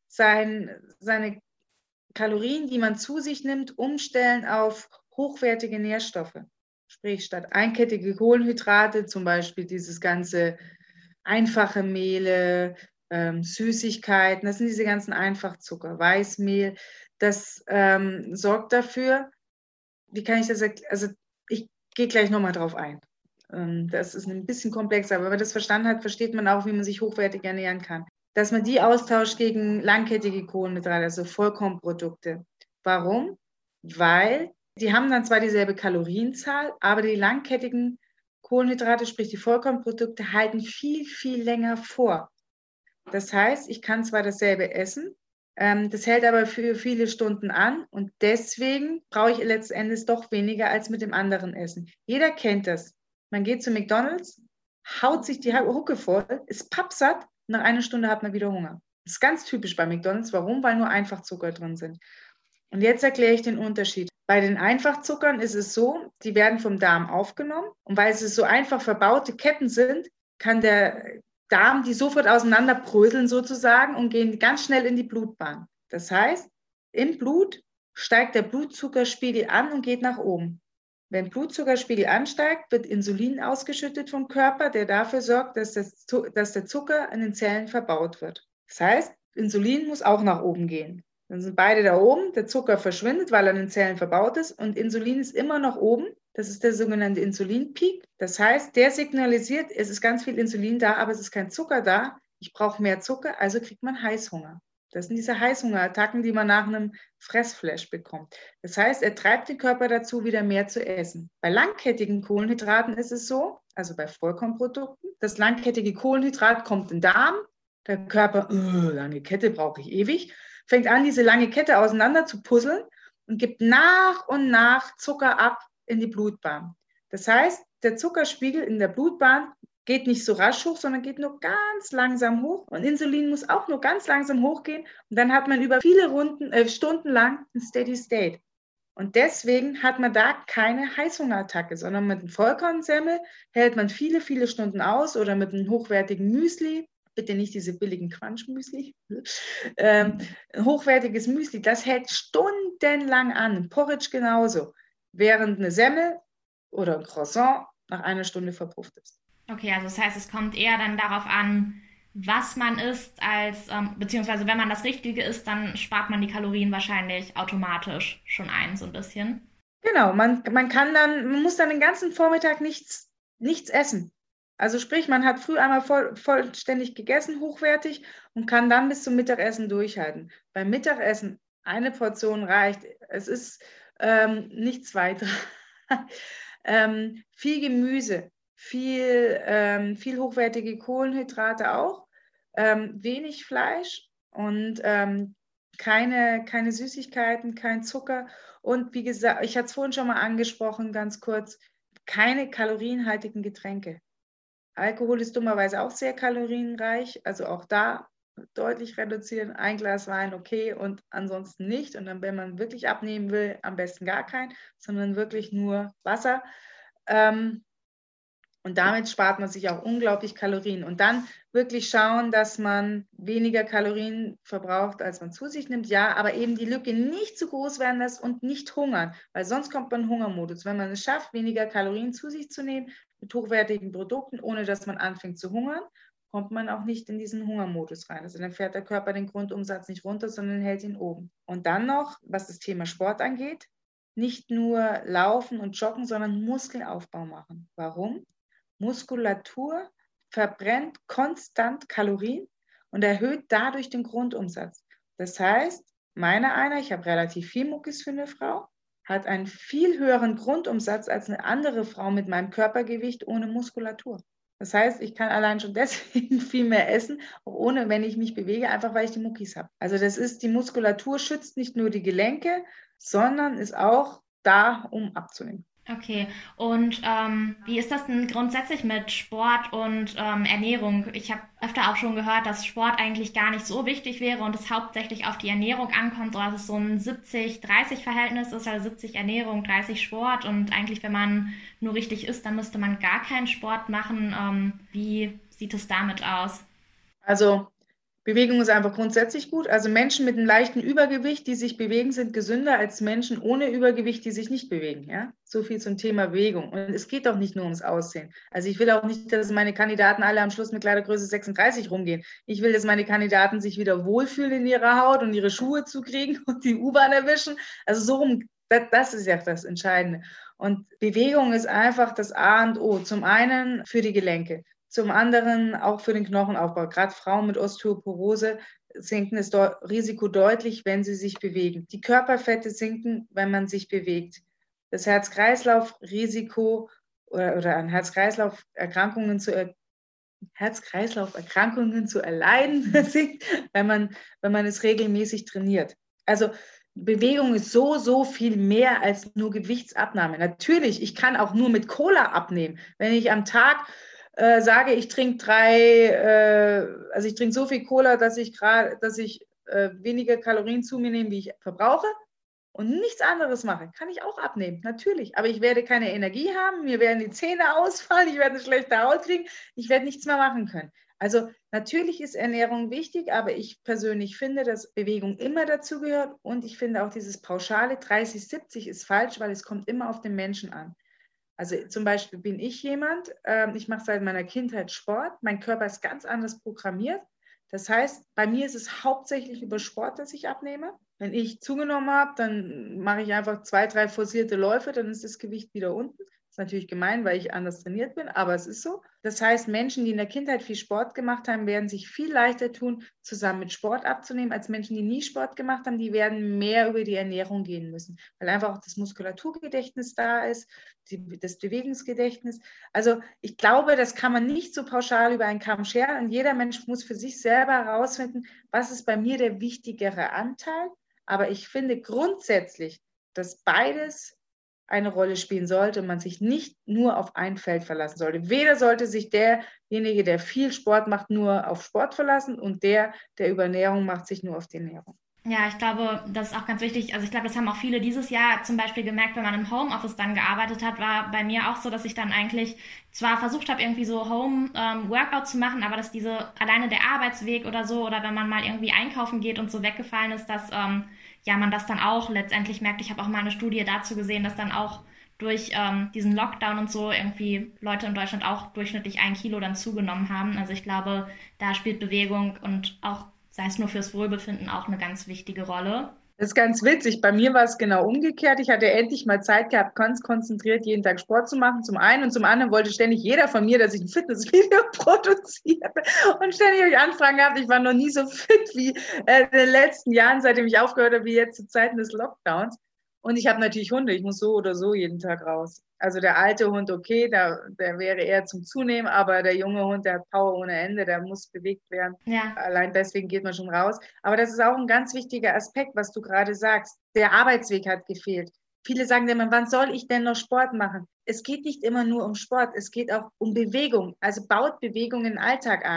seine Kalorien, die man zu sich nimmt, umstellen auf hochwertige Nährstoffe. Sprich, statt einkettige Kohlenhydrate, zum Beispiel dieses ganze einfache Mehle, Süßigkeiten, das sind diese ganzen Einfachzucker, Weißmehl, das sorgt dafür, wie kann ich das erklären? Also ich gehe gleich nochmal drauf ein. Das ist ein bisschen komplexer, aber wenn man das verstanden hat, versteht man auch, wie man sich hochwertig ernähren kann. Dass man die austauscht gegen langkettige Kohlenhydrate, also Vollkornprodukte. Warum? Weil die haben dann zwar dieselbe Kalorienzahl, aber die langkettigen Kohlenhydrate, sprich die Vollkornprodukte, halten viel, viel länger vor. Das heißt, ich kann zwar dasselbe essen, das hält aber für viele Stunden an und deswegen brauche ich letztendlich doch weniger als mit dem anderen Essen. Jeder kennt das. Man geht zu McDonald's, haut sich die Hucke voll, ist pappsatt, nach einer Stunde hat man wieder Hunger. Das ist ganz typisch bei McDonald's. Warum? Weil nur Einfachzucker drin sind. Und jetzt erkläre ich den Unterschied. Bei den Einfachzuckern ist es so, die werden vom Darm aufgenommen und weil es so einfach verbaute Ketten sind, kann der Darm die sofort auseinanderbröseln sozusagen und gehen ganz schnell in die Blutbahn. Das heißt, im Blut steigt der Blutzuckerspiegel an und geht nach oben. Wenn Blutzuckerspiegel ansteigt, wird Insulin ausgeschüttet vom Körper, der dafür sorgt, dass der Zucker in den Zellen verbaut wird. Das heißt, Insulin muss auch nach oben gehen. Dann sind beide da oben, der Zucker verschwindet, weil er in den Zellen verbaut ist und Insulin ist immer noch oben. Das ist der sogenannte Insulinpeak. Das heißt, der signalisiert, es ist ganz viel Insulin da, aber es ist kein Zucker da. Ich brauche mehr Zucker, also kriegt man Heißhunger. Das sind diese Heißhungerattacken, die man nach einem Fressflash bekommt. Das heißt, er treibt den Körper dazu, wieder mehr zu essen. Bei langkettigen Kohlenhydraten ist es so, also bei Vollkornprodukten, das langkettige Kohlenhydrat kommt in den Darm, der Körper, lange Kette brauche ich ewig, fängt an, diese lange Kette auseinander zu puzzeln und gibt nach und nach Zucker ab in die Blutbahn. Das heißt, der Zuckerspiegel in der Blutbahn geht nicht so rasch hoch, sondern geht nur ganz langsam hoch. Und Insulin muss auch nur ganz langsam hochgehen. Und dann hat man über viele Stunden lang ein Steady State. Und deswegen hat man da keine Heißhungerattacke, sondern mit einem Vollkornsemmel hält man viele, viele Stunden aus oder mit einem hochwertigen Müsli. Bitte nicht diese billigen Crunch-Müsli. Hochwertiges Müsli, das hält stundenlang an. Ein Porridge genauso. Während eine Semmel oder ein Croissant nach einer Stunde verpufft ist. Okay, also das heißt, es kommt eher dann darauf an, was man isst, beziehungsweise wenn man das Richtige isst, dann spart man die Kalorien wahrscheinlich automatisch schon ein, so ein bisschen. Genau, man muss dann den ganzen Vormittag nichts essen. Also sprich, man hat früh einmal vollständig gegessen, hochwertig und kann dann bis zum Mittagessen durchhalten. Beim Mittagessen eine Portion reicht. Es ist nichts weiter. Viel Gemüse. Viel hochwertige Kohlenhydrate auch, wenig Fleisch und keine Süßigkeiten, kein Zucker und wie gesagt, ich hatte es vorhin schon mal angesprochen, ganz kurz, keine kalorienhaltigen Getränke. Alkohol ist dummerweise auch sehr kalorienreich, also auch da deutlich reduzieren, ein Glas Wein okay und ansonsten nicht. Und dann, wenn man wirklich abnehmen will, am besten gar kein, sondern wirklich nur Wasser. Und damit spart man sich auch unglaublich Kalorien. Und dann wirklich schauen, dass man weniger Kalorien verbraucht, als man zu sich nimmt. Ja, aber eben die Lücke nicht zu groß werden lässt und nicht hungern, weil sonst kommt man in Hungermodus. Wenn man es schafft, weniger Kalorien zu sich zu nehmen mit hochwertigen Produkten, ohne dass man anfängt zu hungern, kommt man auch nicht in diesen Hungermodus rein. Also dann fährt der Körper den Grundumsatz nicht runter, sondern hält ihn oben. Und dann noch, was das Thema Sport angeht, nicht nur laufen und joggen, sondern Muskelaufbau machen. Warum? Muskulatur verbrennt konstant Kalorien und erhöht dadurch den Grundumsatz. Das heißt, ich habe relativ viel Muckis für eine Frau, hat einen viel höheren Grundumsatz als eine andere Frau mit meinem Körpergewicht ohne Muskulatur. Das heißt, ich kann allein schon deswegen viel mehr essen, auch ohne, wenn ich mich bewege, einfach weil ich die Muckis habe. Also die Muskulatur schützt nicht nur die Gelenke, sondern ist auch da, um abzunehmen. Okay, und wie ist das denn grundsätzlich mit Sport und Ernährung? Ich habe öfter auch schon gehört, dass Sport eigentlich gar nicht so wichtig wäre und es hauptsächlich auf die Ernährung ankommt, so dass es so ein 70-30-Verhältnis ist, also 70 Ernährung, 30 Sport und eigentlich, wenn man nur richtig isst, dann müsste man gar keinen Sport machen. Wie sieht es damit aus? Also Bewegung ist einfach grundsätzlich gut. Also Menschen mit einem leichten Übergewicht, die sich bewegen, sind gesünder als Menschen ohne Übergewicht, die sich nicht bewegen. Ja? So viel zum Thema Bewegung. Und es geht auch nicht nur ums Aussehen. Also ich will auch nicht, dass meine Kandidaten alle am Schluss mit Kleidergröße 36 rumgehen. Ich will, dass meine Kandidaten sich wieder wohlfühlen in ihrer Haut und ihre Schuhe zukriegen und die U-Bahn erwischen. Also so rum, das ist ja das Entscheidende. Und Bewegung ist einfach das A und O. Zum einen für die Gelenke. Zum anderen auch für den Knochenaufbau. Gerade Frauen mit Osteoporose sinken das Risiko deutlich, wenn sie sich bewegen. Die Körperfette sinken, wenn man sich bewegt. Das Herz-Kreislauf-Risiko oder an Herz-Kreislauf-Erkrankungen zu erleiden sinkt, wenn man es regelmäßig trainiert. Also Bewegung ist so viel mehr als nur Gewichtsabnahme. Natürlich, ich kann auch nur mit Cola abnehmen. Wenn ich am Tag sage, ich trinke so viel Cola, dass ich weniger Kalorien zu mir nehme, wie ich verbrauche und nichts anderes mache, kann ich auch abnehmen, natürlich. Aber ich werde keine Energie haben, mir werden die Zähne ausfallen, ich werde eine schlechte Haut kriegen, ich werde nichts mehr machen können. Also natürlich ist Ernährung wichtig, aber ich persönlich finde, dass Bewegung immer dazugehört und ich finde auch dieses pauschale 30-70 ist falsch, weil es kommt immer auf den Menschen an. Also zum Beispiel bin ich jemand, ich mache seit meiner Kindheit Sport, mein Körper ist ganz anders programmiert. Das heißt, bei mir ist es hauptsächlich über Sport, dass ich abnehme. Wenn ich zugenommen habe, dann mache ich einfach 2, 3 forcierte Läufe, dann ist das Gewicht wieder unten. Das ist natürlich gemein, weil ich anders trainiert bin, aber es ist so. Das heißt, Menschen, die in der Kindheit viel Sport gemacht haben, werden sich viel leichter tun, zusammen mit Sport abzunehmen, als Menschen, die nie Sport gemacht haben. Die werden mehr über die Ernährung gehen müssen, weil einfach auch das Muskulaturgedächtnis da ist, das Bewegungsgedächtnis. Also ich glaube, das kann man nicht so pauschal über einen Kamm scheren und jeder Mensch muss für sich selber herausfinden, was ist bei mir der wichtigere Anteil. Aber ich finde grundsätzlich, dass beides eine Rolle spielen sollte und man sich nicht nur auf ein Feld verlassen sollte. Weder sollte sich derjenige, der viel Sport macht, nur auf Sport verlassen und der über Ernährung macht, sich nur auf die Ernährung. Ja, ich glaube, das ist auch ganz wichtig. Also ich glaube, das haben auch viele dieses Jahr zum Beispiel gemerkt, wenn man im Homeoffice dann gearbeitet hat, war bei mir auch so, dass ich dann eigentlich zwar versucht habe, irgendwie so Home-Workout zu machen, aber dass alleine der Arbeitsweg oder so oder wenn man mal irgendwie einkaufen geht und so weggefallen ist, dass man das dann auch letztendlich merkt. Ich habe auch mal eine Studie dazu gesehen, dass dann auch durch diesen Lockdown und so irgendwie Leute in Deutschland auch durchschnittlich 1 Kilo dann zugenommen haben. Also ich glaube, da spielt Bewegung und auch, sei es nur fürs Wohlbefinden, auch eine ganz wichtige Rolle. Das ist ganz witzig. Bei mir war es genau umgekehrt. Ich hatte endlich mal Zeit gehabt, ganz konzentriert jeden Tag Sport zu machen, zum einen. Und zum anderen wollte ständig jeder von mir, dass ich ein Fitnessvideo produziere und ständig euch Anfragen gehabt. Ich war noch nie so fit wie in den letzten Jahren, seitdem ich aufgehört habe, wie jetzt zu Zeiten des Lockdowns. Und ich habe natürlich Hunde. Ich muss so oder so jeden Tag raus. Also der alte Hund, okay, der wäre eher zum Zunehmen, aber der junge Hund, der hat Power ohne Ende, der muss bewegt werden. Ja. Allein deswegen geht man schon raus. Aber das ist auch ein ganz wichtiger Aspekt, was du gerade sagst. Der Arbeitsweg hat gefehlt. Viele sagen immer, wann soll ich denn noch Sport machen? Es geht nicht immer nur um Sport, es geht auch um Bewegung. Also baut Bewegung in den Alltag ein.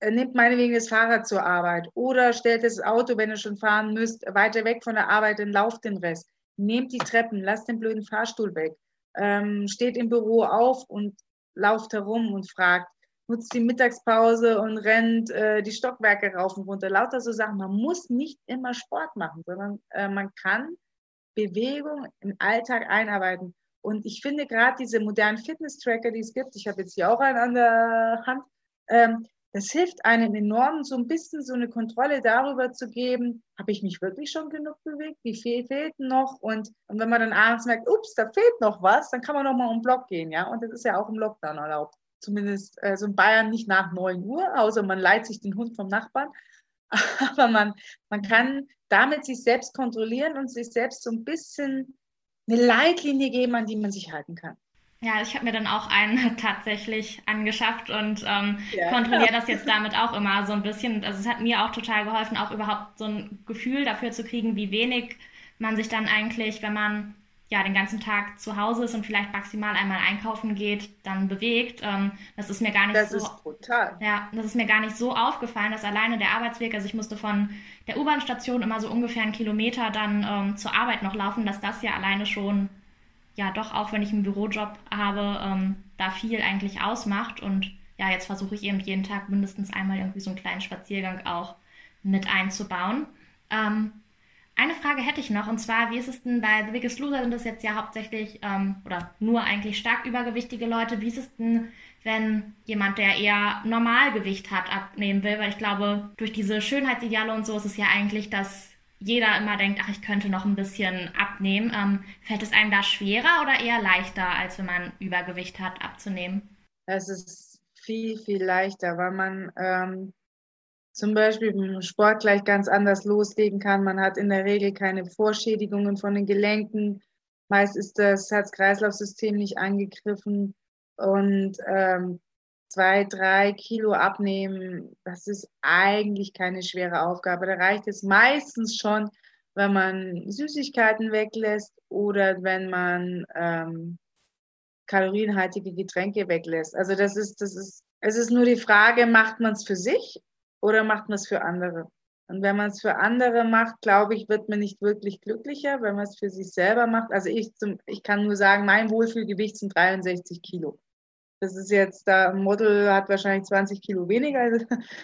nehmt meinetwegen das Fahrrad zur Arbeit oder stellt das Auto, wenn ihr schon fahren müsst, weiter weg von der Arbeit, dann lauft den Rest. Nehmt die Treppen, lasst den blöden Fahrstuhl weg. Steht im Büro auf und lauft herum und fragt, nutzt die Mittagspause und rennt die Stockwerke rauf und runter. Lauter so Sachen. Man muss nicht immer Sport machen, sondern man kann Bewegung im Alltag einarbeiten. Und ich finde gerade diese modernen Fitness-Tracker, die es gibt, ich habe jetzt hier auch einen an der Hand, das hilft einem enorm, so ein bisschen so eine Kontrolle darüber zu geben, habe ich mich wirklich schon genug bewegt, wie viel fehlt noch? Und wenn man dann abends merkt, ups, da fehlt noch was, dann kann man noch mal um den Block gehen, ja. Und das ist ja auch im Lockdown erlaubt. Zumindest so in Bayern nicht nach 9 Uhr, außer man leiht sich den Hund vom Nachbarn. Aber man kann damit sich selbst kontrollieren und sich selbst so ein bisschen eine Leitlinie geben, an die man sich halten kann. Ja, ich habe mir dann auch einen tatsächlich angeschafft und kontrolliere das jetzt damit auch immer so ein bisschen. Also es hat mir auch total geholfen, auch überhaupt so ein Gefühl dafür zu kriegen, wie wenig man sich dann eigentlich, wenn man ja den ganzen Tag zu Hause ist und vielleicht maximal einmal einkaufen geht, dann bewegt. Das ist mir gar nicht Das ist brutal. Ja, das ist mir gar nicht so aufgefallen, dass alleine der Arbeitsweg, also ich musste von der U-Bahn-Station immer so ungefähr 1 Kilometer dann zur Arbeit noch laufen, dass das ja alleine schon, ja doch, auch wenn ich einen Bürojob habe, da viel eigentlich ausmacht. Und ja, jetzt versuche ich eben jeden Tag mindestens einmal irgendwie so einen kleinen Spaziergang auch mit einzubauen. Eine Frage hätte ich noch, und zwar, wie ist es denn bei The Biggest Loser? Sind das jetzt ja hauptsächlich oder nur eigentlich stark übergewichtige Leute? Wie ist es denn, wenn jemand, der eher Normalgewicht hat, abnehmen will? Weil ich glaube, durch diese Schönheitsideale und so ist es ja eigentlich, dass jeder immer denkt, ach, ich könnte noch ein bisschen abnehmen. Fällt es einem da schwerer oder eher leichter, als wenn man Übergewicht hat, abzunehmen? Es ist viel, viel leichter, weil man zum Beispiel im Sport gleich ganz anders loslegen kann. Man hat in der Regel keine Vorschädigungen von den Gelenken. Meist ist das Herz-Kreislauf-System nicht angegriffen. Und 2, 3 Kilo abnehmen, das ist eigentlich keine schwere Aufgabe. Da reicht es meistens schon, wenn man Süßigkeiten weglässt oder wenn man kalorienhaltige Getränke weglässt. Also es ist nur die Frage, macht man es für sich oder macht man es für andere? Und wenn man es für andere macht, glaube ich, wird man nicht wirklich glücklicher, wenn man es für sich selber macht. Also ich kann nur sagen, mein Wohlfühlgewicht sind 63 Kilo. Das ist jetzt, ein Model hat wahrscheinlich 20 Kilo weniger.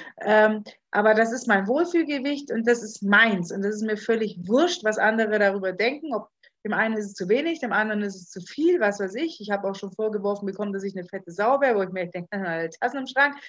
Aber das ist mein Wohlfühlgewicht und das ist meins. Und das ist mir völlig wurscht, was andere darüber denken. Dem einen ist es zu wenig, dem anderen ist es zu viel, was weiß ich. Ich habe auch schon vorgeworfen bekommen, dass ich eine fette Sau wäre, wo ich mir denke, Tassen im Schrank.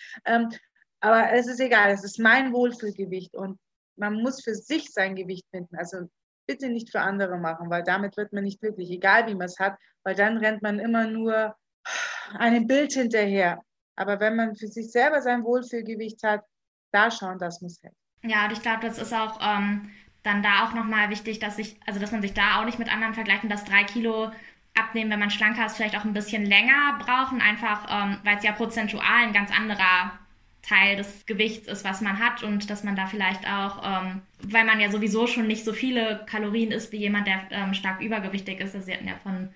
Aber es ist egal, es ist mein Wohlfühlgewicht und man muss für sich sein Gewicht finden. Also bitte nicht für andere machen, weil damit wird man nicht glücklich, egal wie man es hat, weil dann rennt man immer nur einem Bild hinterher. Aber wenn man für sich selber sein Wohlfühlgewicht hat, da schauen, das muss helfen. Ja, und ich glaube, das ist auch dann da auch nochmal wichtig, dass man sich da auch nicht mit anderen vergleicht und dass 3 Kilo abnehmen, wenn man schlanker ist, vielleicht auch ein bisschen länger brauchen, einfach weil es ja prozentual ein ganz anderer Teil des Gewichts ist, was man hat und dass man da vielleicht auch, weil man ja sowieso schon nicht so viele Kalorien isst wie jemand, der stark übergewichtig ist. Also Sie hatten ja von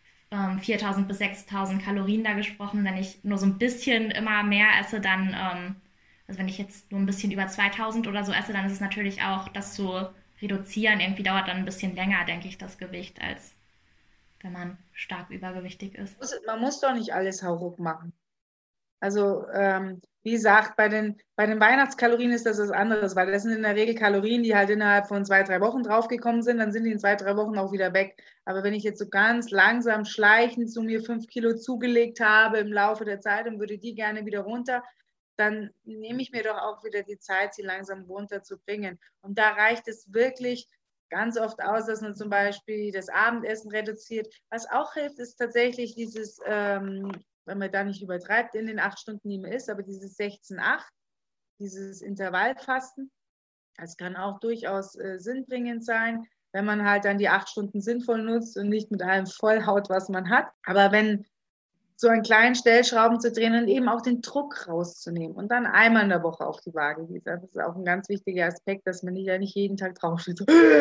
4.000 bis 6.000 Kalorien da gesprochen. Wenn ich nur so ein bisschen immer mehr esse, dann, also wenn ich jetzt nur ein bisschen über 2.000 oder so esse, dann ist es natürlich auch, das zu reduzieren, irgendwie dauert dann ein bisschen länger, denke ich, das Gewicht, als wenn man stark übergewichtig ist. Man muss doch nicht alles hauruck machen. Also, wie gesagt, bei den Weihnachtskalorien ist das was anderes, weil das sind in der Regel Kalorien, die halt innerhalb von 2, 3 Wochen draufgekommen sind, dann sind die in 2, 3 Wochen auch wieder weg. Aber wenn ich jetzt so ganz langsam schleichend zu mir 5 Kilo zugelegt habe im Laufe der Zeit und würde die gerne wieder runter, dann nehme ich mir doch auch wieder die Zeit, sie langsam runterzubringen. Und da reicht es wirklich ganz oft aus, dass man zum Beispiel das Abendessen reduziert. Was auch hilft, ist tatsächlich dieses, wenn man da nicht übertreibt, in den 8 Stunden, die man isst, aber dieses 16-8, dieses Intervallfasten, das kann auch durchaus sinnbringend sein, wenn man halt dann die 8 Stunden sinnvoll nutzt und nicht mit allem vollhaut, was man hat. Aber wenn so einen kleinen Stellschrauben zu drehen und eben auch den Druck rauszunehmen und dann einmal in der Woche auf die Waage geht. Das ist auch ein ganz wichtiger Aspekt, dass man nicht jeden Tag draufsteht.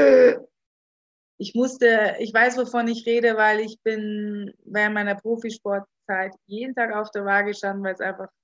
Ich weiß, wovon ich rede, weil ich bin während meiner Profisportzeit jeden Tag auf der Waage gestanden, weil es einfach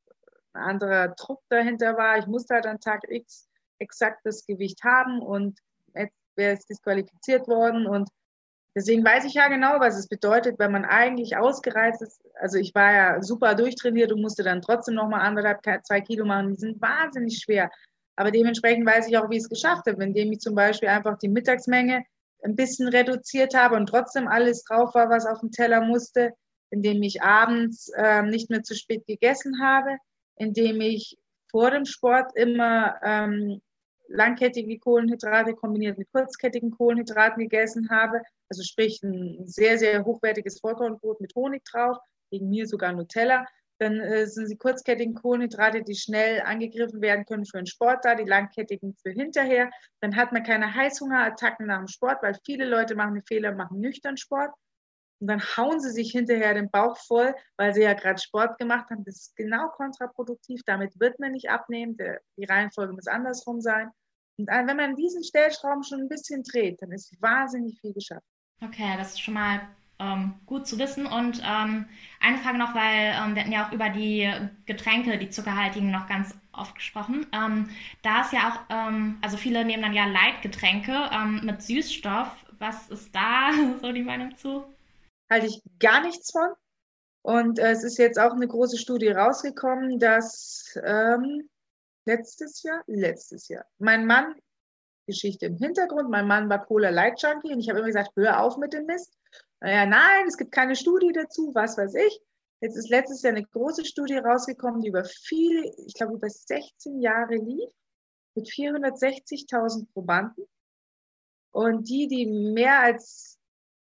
ein anderer Druck dahinter war. Ich musste halt an Tag X exakt das Gewicht haben und jetzt wäre es disqualifiziert worden. Und deswegen weiß ich ja genau, was es bedeutet, wenn man eigentlich ausgereizt ist. Also ich war ja super durchtrainiert und musste dann trotzdem nochmal 1,5, 2 Kilo machen. Die sind wahnsinnig schwer. Aber dementsprechend weiß ich auch, wie ich es geschafft habe, indem ich zum Beispiel einfach die Mittagsmenge ein bisschen reduziert habe und trotzdem alles drauf war, was auf dem Teller musste, indem ich abends nicht mehr zu spät gegessen habe, indem ich vor dem Sport immer langkettige Kohlenhydrate kombiniert mit kurzkettigen Kohlenhydraten gegessen habe. Also sprich ein sehr, sehr hochwertiges Vollkornbrot mit Honig drauf, gegen mir sogar Nutella. Dann sind die kurzkettigen Kohlenhydrate, die schnell angegriffen werden können für den Sport da, die langkettigen für hinterher. Dann hat man keine Heißhungerattacken nach dem Sport, weil viele Leute machen den Fehler, machen nüchtern Sport. Und dann hauen sie sich hinterher den Bauch voll, weil sie ja gerade Sport gemacht haben. Das ist genau kontraproduktiv. Damit wird man nicht abnehmen. Die Reihenfolge muss andersrum sein. Und wenn man diesen Stellschrauben schon ein bisschen dreht, dann ist wahnsinnig viel geschafft. Okay, das ist schon mal gut zu wissen. Und eine Frage noch, weil wir hatten ja auch über die Getränke, die zuckerhaltigen, noch ganz oft gesprochen. Da ist ja auch, also viele nehmen dann ja Leitgetränke mit Süßstoff. Was ist da so die Meinung zu? Halte ich gar nichts von. Und es ist jetzt auch eine große Studie rausgekommen, dass letztes Jahr, mein Mann, Geschichte im Hintergrund, mein Mann war Cola Light Junkie und ich habe immer gesagt, hör auf mit dem Mist. Naja, nein, es gibt keine Studie dazu, was weiß ich. Jetzt ist letztes Jahr eine große Studie rausgekommen, die über viele, ich glaube über 16 Jahre lief, mit 460.000 Probanden. Und die mehr als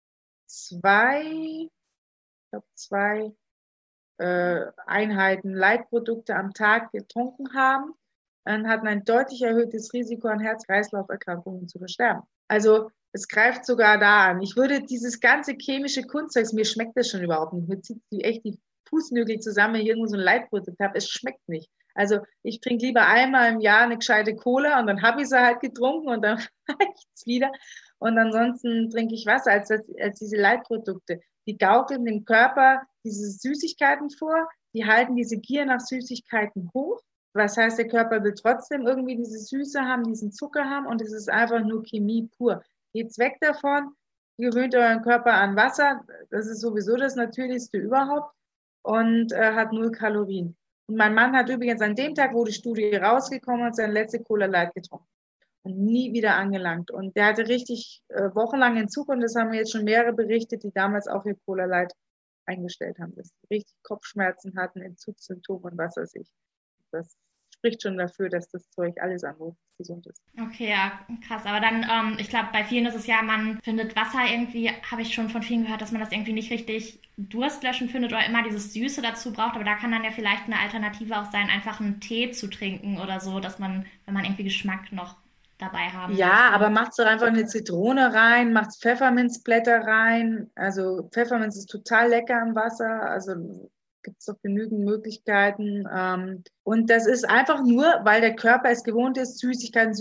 zwei Einheiten Leitprodukte am Tag getrunken haben, hatten ein deutlich erhöhtes Risiko an Herz-Kreislauf-Erkrankungen zu versterben. Also es greift sogar da an. Ich würde dieses ganze chemische Kunstzeug, mir schmeckt das schon überhaupt nicht. Mir zieht echt die Fußnägel zusammen, wenn ich irgendwo so ein Leitprodukt habe. Es schmeckt nicht. Also ich trinke lieber einmal im Jahr eine gescheite Cola und dann habe ich sie halt getrunken und dann reicht's wieder. Und ansonsten trinke ich Wasser als diese Leitprodukte. Die gaukeln dem Körper diese Süßigkeiten vor, die halten diese Gier nach Süßigkeiten hoch. Was heißt, der Körper will trotzdem irgendwie diese Süße haben, diesen Zucker haben und es ist einfach nur Chemie pur. Geht's weg davon, gewöhnt euren Körper an Wasser, das ist sowieso das Natürlichste überhaupt und hat 0 Kalorien. Und mein Mann hat übrigens an dem Tag, wo die Studie rausgekommen ist, seine letzte Cola Light getrunken und nie wieder angelangt. Und der hatte richtig wochenlang Entzug und das haben mir jetzt schon mehrere berichtet, die damals auch ihr Cola Light eingestellt haben, dass sie richtig Kopfschmerzen hatten, Entzugssymptome und was weiß ich. Das spricht schon dafür, dass das Zeug alles andere gesund ist. Okay, ja, krass. Aber dann, ich glaube, bei vielen ist es ja, man findet Wasser irgendwie, habe ich schon von vielen gehört, dass man das irgendwie nicht richtig durstlöschend findet oder immer dieses Süße dazu braucht. Aber da kann dann ja vielleicht eine Alternative auch sein, einfach einen Tee zu trinken oder so, dass man, wenn man irgendwie Geschmack noch dabei haben Ja, möchte. aber macht doch einfach eine Zitrone rein, macht Pfefferminzblätter rein. Also Pfefferminz ist total lecker im Wasser. Also gibt es doch genügend Möglichkeiten. Und das ist einfach nur, weil der Körper es gewohnt ist, Süßigkeiten.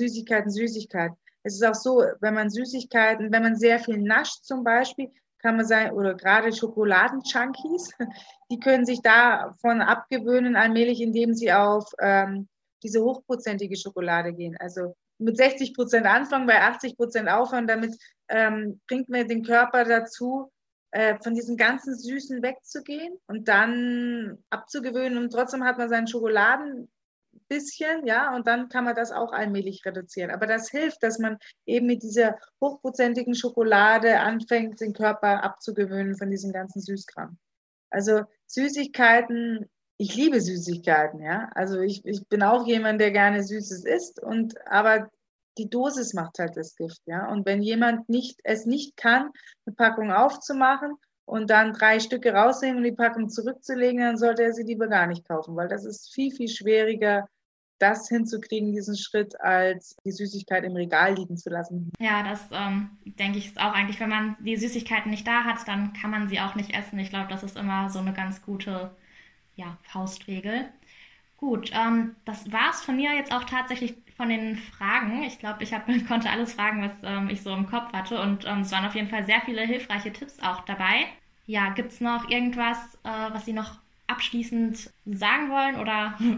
Es ist auch so, wenn man sehr viel nascht zum Beispiel, kann man sein, oder gerade Schokoladen-Junkies, die können sich davon abgewöhnen allmählich, indem sie auf diese hochprozentige Schokolade gehen. Also mit 60% anfangen, bei 80% aufhören, damit bringt man den Körper dazu, von diesem ganzen Süßen wegzugehen und dann abzugewöhnen und trotzdem hat man seinen Schokoladen bisschen, ja, und dann kann man das auch allmählich reduzieren. Aber das hilft, dass man eben mit dieser hochprozentigen Schokolade anfängt, den Körper abzugewöhnen von diesem ganzen Süßkram. Also Süßigkeiten, ich liebe Süßigkeiten, ja. Also ich bin auch jemand, der gerne Süßes isst, aber die Dosis macht halt das Gift, ja. Und wenn jemand es nicht kann, eine Packung aufzumachen und dann 3 Stücke rausnehmen und die Packung zurückzulegen, dann sollte er sie lieber gar nicht kaufen, weil das ist viel, viel schwieriger, das hinzukriegen, diesen Schritt, als die Süßigkeit im Regal liegen zu lassen. Ja, das denke ich ist auch eigentlich, wenn man die Süßigkeiten nicht da hat, dann kann man sie auch nicht essen. Ich glaube, das ist immer so eine ganz gute, ja, Faustregel. Gut, das war's von mir jetzt auch tatsächlich von den Fragen. Ich glaube, ich konnte alles fragen, was ich so im Kopf hatte und es waren auf jeden Fall sehr viele hilfreiche Tipps auch dabei. Ja, gibt's noch irgendwas, was Sie noch abschließend sagen wollen oder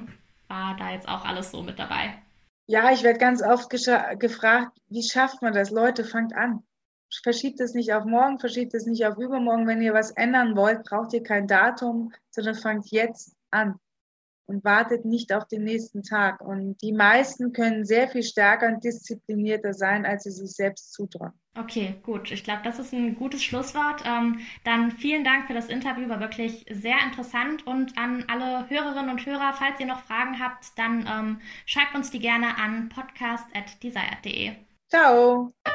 war da jetzt auch alles so mit dabei? Ja, ich werde ganz oft gefragt, wie schafft man das? Leute, fangt an. Verschiebt es nicht auf morgen, verschiebt es nicht auf übermorgen. Wenn ihr was ändern wollt, braucht ihr kein Datum, sondern fangt jetzt an und wartet nicht auf den nächsten Tag. Und die meisten können sehr viel stärker und disziplinierter sein, als sie sich selbst zutrauen. Okay, gut. Ich glaube, das ist ein gutes Schlusswort. Dann vielen Dank für das Interview, war wirklich sehr interessant. Und an alle Hörerinnen und Hörer, falls ihr noch Fragen habt, dann schreibt uns die gerne an podcast@desired.de. Ciao!